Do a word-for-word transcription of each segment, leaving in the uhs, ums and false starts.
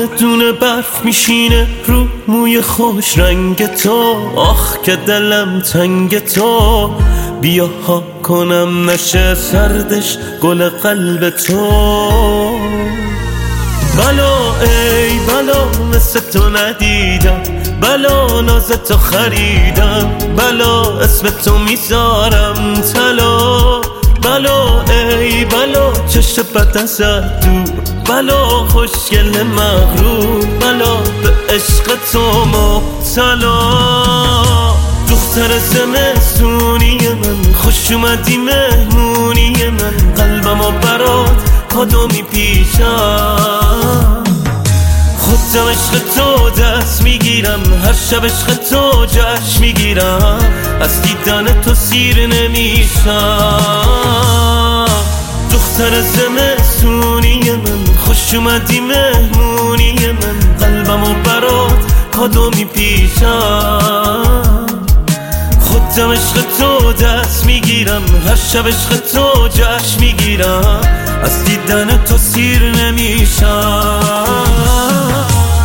دونه دونه برف میشینه رو موی خوش رنگ تو. آخ که دلم تنگ تو، بیا ها کنم نشه سردش گل قلب تو. بلا ای بلا مثل تو ندیدم، بلا ناز تو خریدم، بلا اسم تو میذارم طلا. بلا ای بلا چشم بد ازت دور، بلا خوشگل مغرور، بلا به عشق تو مبتلا. دختر زمستونی من، خوش اومدی مهمونی من، قلبمو برات کادو میپیچم. خودم عشق تو دست میگیرم، هر شب عشق تو جشن میگیرم، از دیدن تو سیر نمیشم. دختر زمستونی من، خوش اومدی مهمونی من، قلبمو برات کادو میپیچم. خودم عشق تو دست میگیرم، هر شب عشق تو جشن میگیرم، از دیدن تو سیر نمیشم.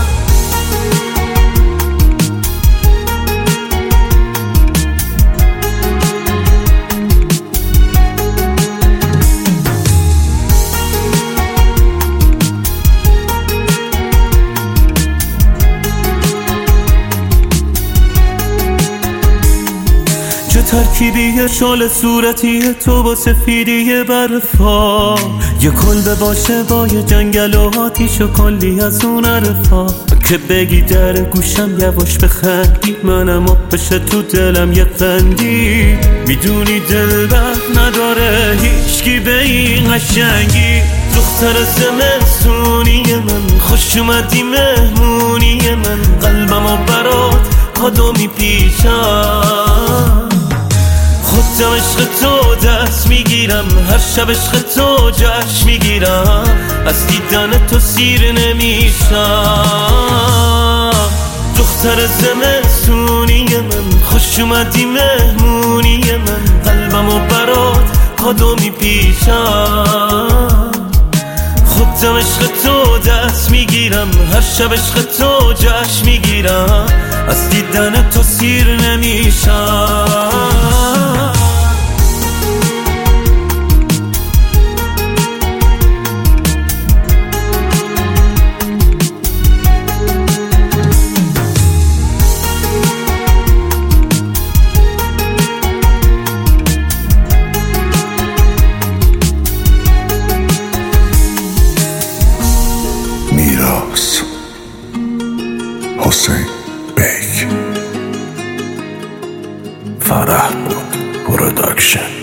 چه ترکیبی شال صورتی تو با سفیدی برفا، یه کلبه باشه با یه جنگل و آتیش و کلی از اون عرفا. که بگی در گوشم یواش بخندی، منم و بشه تو دلم یه قندی. میدونی دل بر نداره هیچکی به این قشنگی. دختر زمستونی من، خوش اومدی مهمونی من، قلبمو برات کادو میپیچم. خودم عشق تو دست میگیرم، هر شب عشق تو جشن میگیرم، از دیدن تو سیر نمیشم. دختر زمستونی من، خوش اومدی مهمونی من، قلبمو برات کادو میپیچم. خودم عشق تو دست میگیرم، هر شب عشق تو جشن میگیرم، از دیدن تو سیر نمیشم. میراث حسین بیگ، فرح بود پروداکشن.